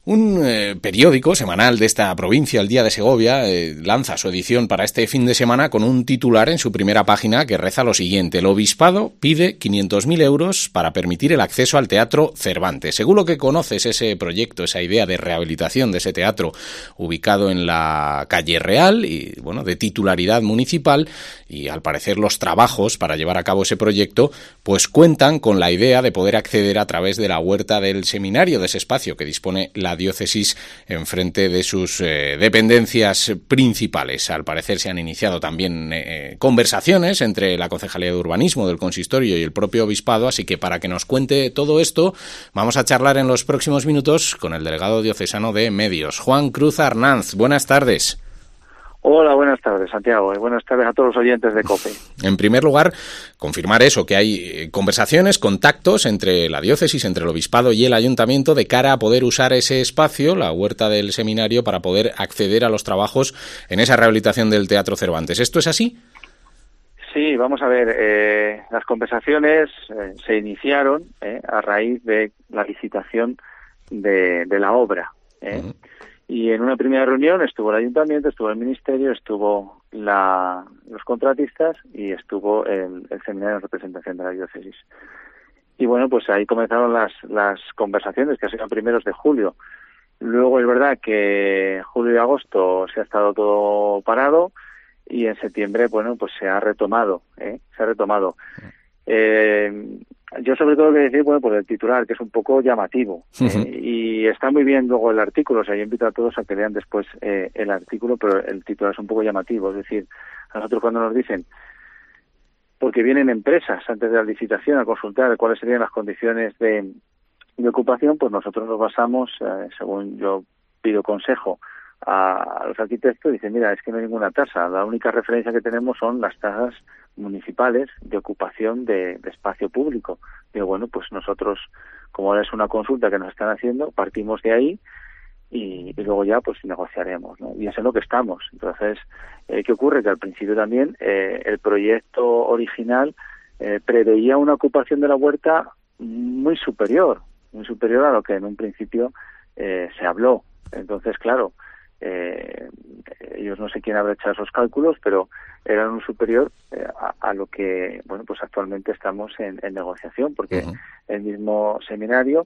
Un periódico semanal de esta provincia, El Día de Segovia, lanza su edición para este fin de semana con un titular en su primera página que reza lo siguiente: el obispado pide 500.000 euros para permitir el acceso al Teatro Cervantes. Seguro que conoces ese proyecto, esa idea de rehabilitación de ese teatro ubicado en la calle Real y, bueno, de titularidad municipal, y al parecer los trabajos para llevar a cabo ese proyecto pues cuentan con la idea de poder acceder a través de la huerta del seminario, de ese espacio que dispone la diócesis enfrente de sus dependencias principales. Al parecer se han iniciado también conversaciones entre la Concejalía de Urbanismo del Consistorio y el propio Obispado, así que para que nos cuente todo esto vamos a charlar en los próximos minutos con el delegado diocesano de Medios, Juan Cruz Arnanz. Buenas tardes. Hola, buenas tardes, Santiago, y buenas tardes a todos los oyentes de COPE. En primer lugar, confirmar eso, que hay conversaciones, contactos entre la diócesis, entre el obispado y el ayuntamiento de cara a poder usar ese espacio, la huerta del seminario, para poder acceder a los trabajos en esa rehabilitación del Teatro Cervantes. ¿Esto es así? Sí, vamos a ver, las conversaciones se iniciaron a raíz de la licitación de la obra. Uh-huh. Y en una primera reunión estuvo el ayuntamiento, estuvo el ministerio, estuvo los contratistas y estuvo el seminario de representación de la diócesis. Y bueno, pues ahí comenzaron las conversaciones, que han sido primeros de julio. Luego es verdad que julio y agosto se ha estado todo parado y en septiembre, bueno, pues se ha retomado. Yo sobre todo que decir, bueno, por el titular, que es un poco llamativo, y está muy bien luego el artículo, o sea, yo invito a todos a que lean después el artículo, pero el titular es un poco llamativo, es decir, a nosotros cuando nos dicen, porque vienen empresas antes de la licitación a consultar cuáles serían las condiciones de ocupación, pues nosotros nos basamos, según yo pido consejo a los arquitectos, dicen, mira, es que no hay ninguna tasa, la única referencia que tenemos son las tasas municipales de ocupación de espacio público. Digo, bueno, pues nosotros, como ahora es una consulta que nos están haciendo, partimos de ahí y luego ya pues negociaremos, ¿no? Y es en lo que estamos. Entonces, ¿qué ocurre? Que al principio también el proyecto original preveía una ocupación de la huerta muy superior a lo que en un principio se habló. Entonces, claro, ellos no sé quién habrá hecho esos cálculos, pero eran un superior a lo que, bueno, pues actualmente estamos en negociación, porque uh-huh. El mismo seminario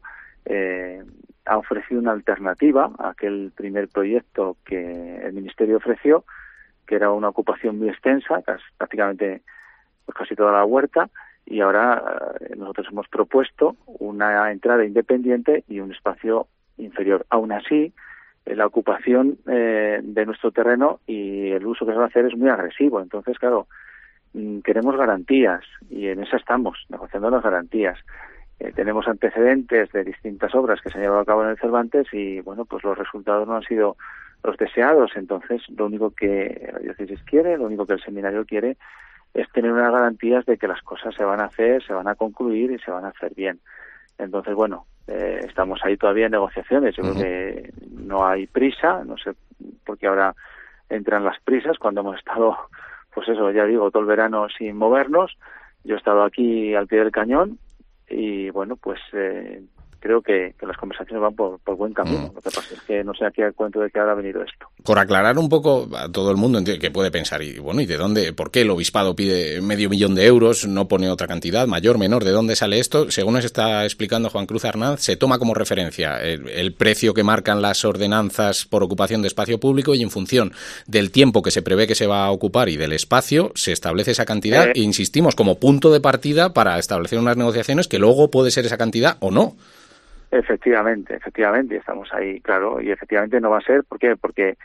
ha ofrecido una alternativa a aquel primer proyecto que el ministerio ofreció, que era una ocupación muy extensa, prácticamente pues casi toda la huerta, y ahora nosotros hemos propuesto una entrada independiente y un espacio inferior. Aún así, la ocupación de nuestro terreno y el uso que se va a hacer es muy agresivo. Entonces, claro, queremos garantías y en eso estamos, negociando las garantías. Tenemos antecedentes de distintas obras que se han llevado a cabo en el Cervantes y, bueno, pues los resultados no han sido los deseados. Entonces, lo único que la diócesis quiere, lo único que el seminario quiere es tener unas garantías de que las cosas se van a hacer, se van a concluir y se van a hacer bien. Entonces, bueno, estamos ahí todavía en negociaciones. Yo creo que no hay prisa, no sé por qué ahora entran las prisas cuando hemos estado, pues eso, ya digo, todo el verano sin movernos. Yo he estado aquí al pie del cañón y, bueno, pues creo que las conversaciones van por buen camino. Lo que pasa es que no sé a qué cuento de qué habrá venido esto. Por aclarar un poco a todo el mundo que puede pensar, y bueno, ¿y de dónde, por qué el obispado pide 500.000 euros, no pone otra cantidad, mayor, menor? ¿De dónde sale esto? Según nos está explicando Juan Cruz Arnanz, se toma como referencia el precio que marcan las ordenanzas por ocupación de espacio público y en función del tiempo que se prevé que se va a ocupar y del espacio, se establece esa cantidad e insistimos como punto de partida para establecer unas negociaciones que luego puede ser esa cantidad o no. Efectivamente, y estamos ahí, claro, y efectivamente no va a ser, ¿por qué? Porque,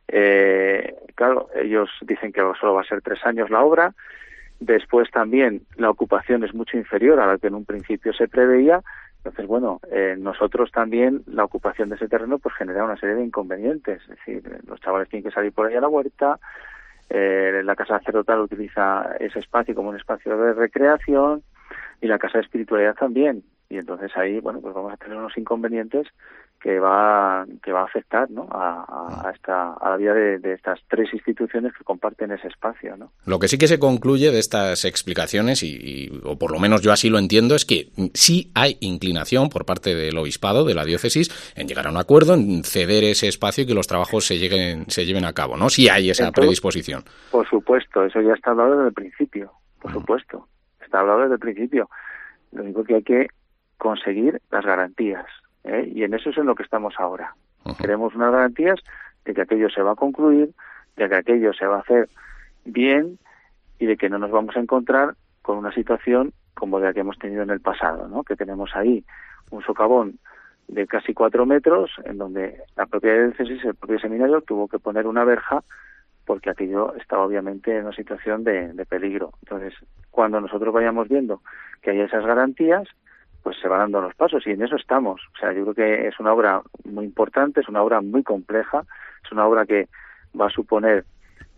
claro, ellos dicen que solo va a ser 3 años la obra, después también la ocupación es mucho inferior a la que en un principio se preveía, entonces, bueno, nosotros también la ocupación de ese terreno pues genera una serie de inconvenientes, es decir, los chavales tienen que salir por ahí a la huerta, la casa sacerdotal utiliza ese espacio como un espacio de recreación, y la casa de espiritualidad también. y entonces ahí, bueno, pues vamos a tener unos inconvenientes que va a afectar, ¿no?, a la vida de estas tres instituciones que comparten ese espacio, ¿no? Lo que sí que se concluye de estas explicaciones, o por lo menos yo así lo entiendo, es que sí hay inclinación por parte del obispado, de la diócesis, en llegar a un acuerdo, en ceder ese espacio y que los trabajos se lleven a cabo, ¿no? Sí hay esa predisposición. Por supuesto, eso ya está hablado desde el principio, por supuesto. Está hablado desde el principio. Lo único que hay que conseguir las garantías, ¿eh? Y en eso es en lo que estamos ahora. Queremos unas garantías de que aquello se va a concluir, de que aquello se va a hacer bien y de que no nos vamos a encontrar con una situación como la que hemos tenido en el pasado, ¿no? Que tenemos ahí un socavón de casi 4 metros en donde la propia diócesis, el propio seminario, tuvo que poner una verja porque aquello estaba obviamente en una situación de peligro. Entonces, cuando nosotros vayamos viendo que hay esas garantías, pues se van dando los pasos y en eso estamos. O sea, yo creo que es una obra muy importante, es una obra muy compleja, es una obra que va a suponer,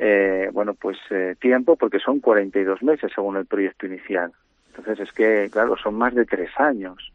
tiempo, porque son 42 meses según el proyecto inicial. Entonces es que, claro, son más de 3 años.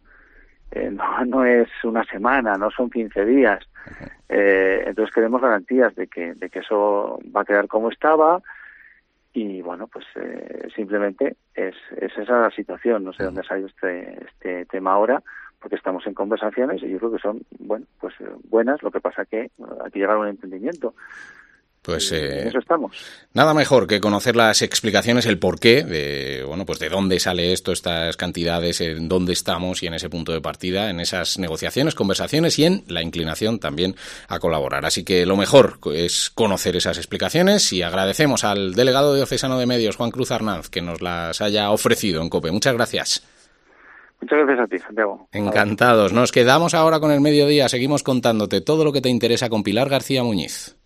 No es una semana, no son 15 días. Entonces queremos garantías de que eso va a quedar como estaba. Y bueno, pues simplemente es esa la situación. No sé dónde salió este tema ahora, porque estamos en conversaciones y yo creo que son buenas. Lo que pasa que hay que llegar a un entendimiento. Pues en eso estamos. Nada mejor que conocer las explicaciones, el porqué de dónde sale esto, estas cantidades, en dónde estamos y en ese punto de partida, en esas negociaciones, conversaciones y en la inclinación también a colaborar. Así que lo mejor es conocer esas explicaciones y agradecemos al delegado diocesano de Medios, Juan Cruz Arnanz, que nos las haya ofrecido en COPE. Muchas gracias. Muchas gracias a ti, Santiago. Encantados. Nos quedamos ahora con el mediodía. Seguimos contándote todo lo que te interesa con Pilar García Muñiz.